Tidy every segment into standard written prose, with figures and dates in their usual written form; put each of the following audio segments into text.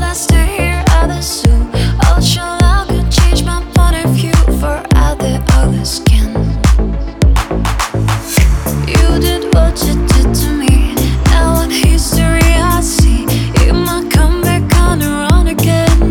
I stay here, others do. All show I could change my point of view for other others can. You did what you did to me. Now what history I see. You might come back on around again.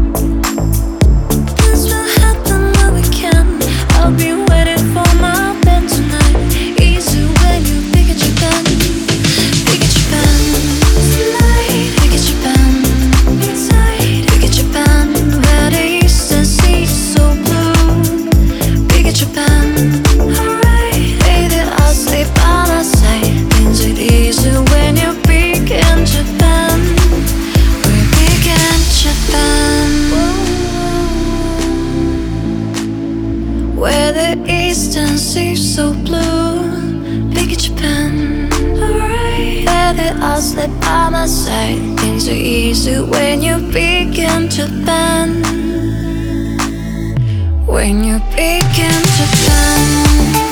This will happen when we can. I'll be waiting for my pen tonight. Easy when you pick at your pen. Pick at your pen tonight. Pick at your pen inside. Pick at your pen where the eastern sea is so blue. Pick at your pen. Alright, baby, I'll stay by my side. Things are easy when you pick in Japan. We pick in Japan. Where the eastern sea is so blue. Pick at Japan. Alright, baby, I'll stay by my side. Things are easy when you pick in Japan. When you pick in Japan.